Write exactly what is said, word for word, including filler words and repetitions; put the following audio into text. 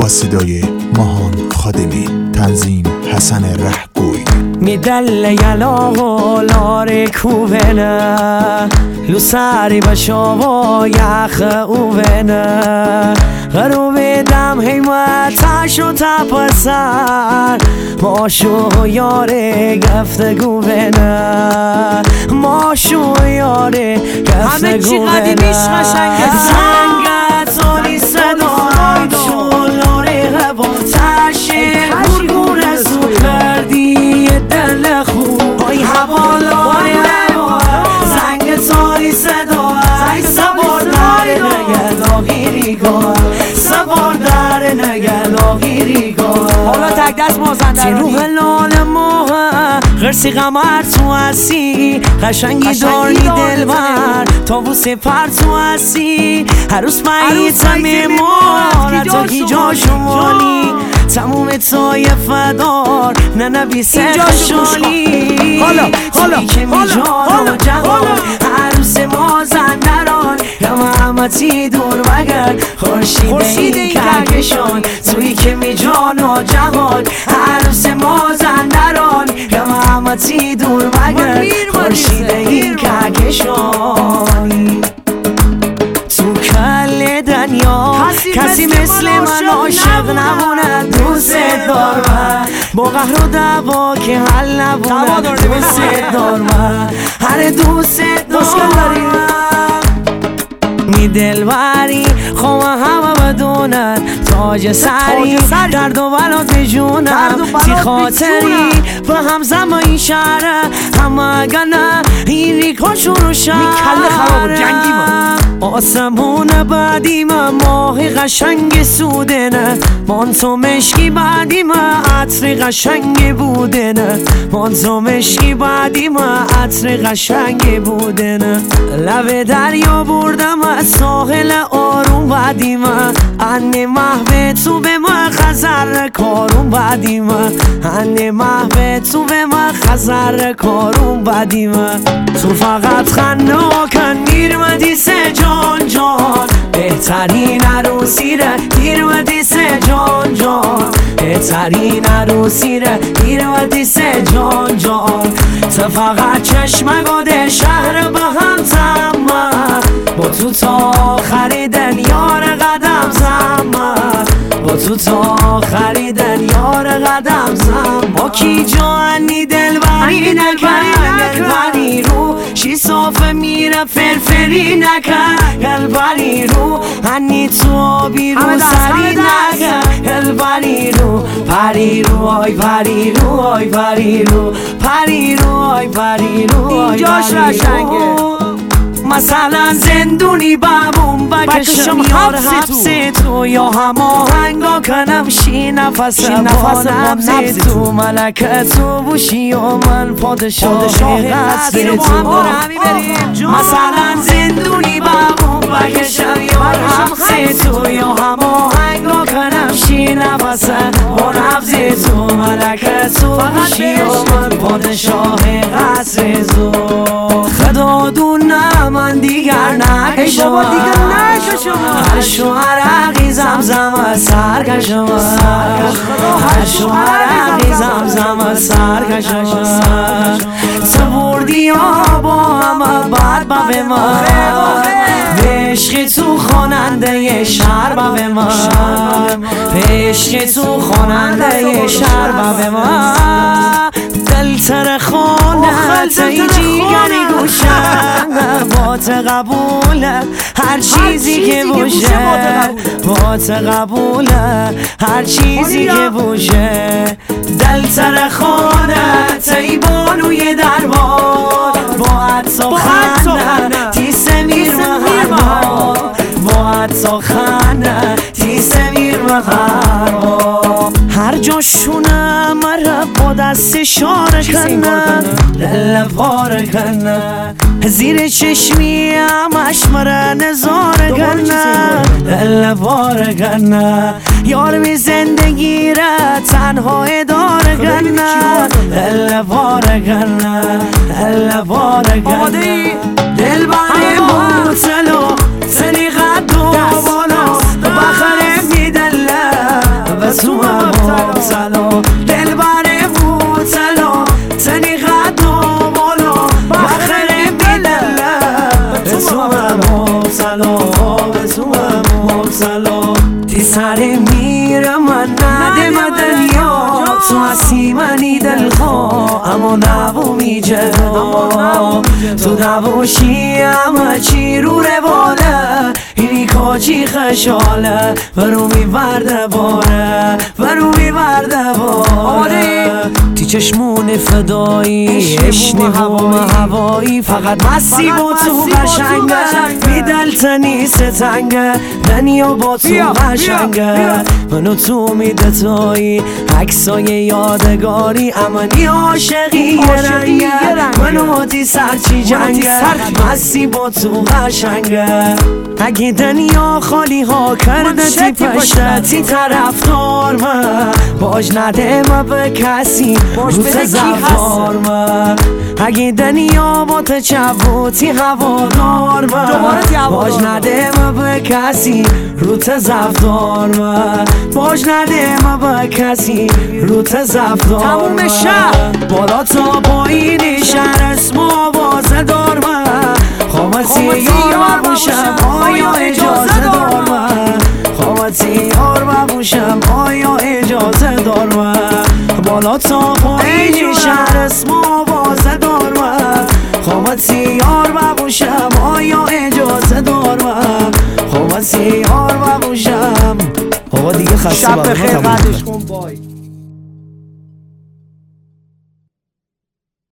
صدای ماهان خادمی، تنظیم حسن رهگوی. میدل یلا و لار کوبنه لوساری بشاوا یخ اوبنه غروب دم حیمتش و تپسر ماشو یاره گفتگو بنه ماشو یاره گفتگو بنه زنگت آنی صدای شلاره با تشه گرگون زود کردی دل خوب آی حوالای زنگ تاری صدای سوار در نگه لاغیریگاه سوار در نگه لاغیریگاه حالا تک دست مازندرانی تی روح لال ماه غرسی قمر تو هستی قشنگی داری دل بر تابوس پر تو هستی عروس مهیتم مار تو هیجا شمالی تموم تای فدار نه نبیسه خشالی حالا حالا که می جان و جهان عروس مازندران یا محمدی دور بگر خورشید این کهکشان توی که می جان و جهان عروس مازندران یا محمدی دور بگر خورشید این کهکشان تو کل دنیا کسی مثل من عاشق نمونه دوست دار من با قهر و دعوا که حل نبونه دوست دار من هر دوست دار می دلبری خواه همه بدونن تاج سری درد و بلات بجونم تی خاطری و همزم این شهره همه گنه این ریکا شروع شهره آسمون بعدی من ماه قشنگ سوده نه من تو مشکی بعدی من عطر قشنگ بوده نه من تو مشکی بعدی من عطر قشنگ بوده نه لب دریا بردم از ساحل آروم بعدی من انه محو تو به من خزر کارون بعدی من انه محو تو به من خزر کارون بعدی من تو فقط خناکن میرمدی سه جان جان بهترین عروسی ره میرمدی سه جان جان بهترین عروسی ره میرمدی سه جان جان تو فقط چشم گاده شهر با هم تمام با تو تا خریدن یار قدم زمان با تو تا خریدن یار قدم زمان با کی جانی دل بری نکن گلبری رو شی صافه میره فرفری نکن گلبری رو هنی تو آبی رو سری نکن گلبری رو پری رو آی پری رو آی پری رو پری رو آی پری رو اینجاش رشنگه مثلا زندونی بابون بکشم یار حبس تو یا هماهنگا کنم شی نفس با نبز تو ملکه تو بوشی و من پادشاه قصر تو مثلا زندونی بابون بکشم یار حبس تو یا هماهنگا کنم شی نفس با نبز تو ملکه تو بوشی و من پادشاه قصر تو خدا دونه من دیگر نکشم هر شوهر عقی زمزم سر کشم هر شوهر عقی زمزم سر کشم تو بردی ها با همه بعد با به من به عشق تو خواننده شهر با به من به عشق تو خواننده شهر با به من دل تر خانت ای جیگری گوشم با قبوله هر چیزی که باشه با قبوله هر چیزی که باشه دل تر خانت ای بانوی دربار با عطا خانه تی سمیر مهربان با عطا خانه تی سمیر مهربان هر جا شونه مرا با دست شاره کنه دل پاره کنه زیر چشمی همش مرا نظاره کنه دل پاره کنه یار بی زندگی را تنها اداره کنه دل پاره کنه دل پاره کنه دل باره موتلو سنی قد و بالا بخره می دله وقتی سر میره من نده دنیا تو هستی منی دلخواه اما نبومی جدا تو نباشی همه چی رو رواله اینی کاچی خشاله برو میورده باره برو میورده باره تی چشمون فدایی اشنی و هوایی فقط مسی با تو قشنگه میدلتنی ستنگه دنیا با تو قشنگه منو تو میدتایی عکسای یادگاری امنی عاشقی یه رنگه منو تی سرچی جنگه مسی با تو قشنگه اگه دنیا خالی ها کرده تی پشتی طرفدار من باج نده ما به کسی رو تزفار من اگه دنیا با تچبوتی هوادار من باج نده ما به کسی رو تزفدار من باج نده ما به کسی رو تزفدار من بالا تا پایین شهر اسم آوازه دار من خامتی یار باشم آیا اجازه دار من خامتی یار باشم آیا اجازه دار من بالا تا پایین شهر اسم آوازه دار من خامتی یار باشم آیا اجازه دار من خامتی یار باشم آقا دیگه خسته شب بخیر بعدش کن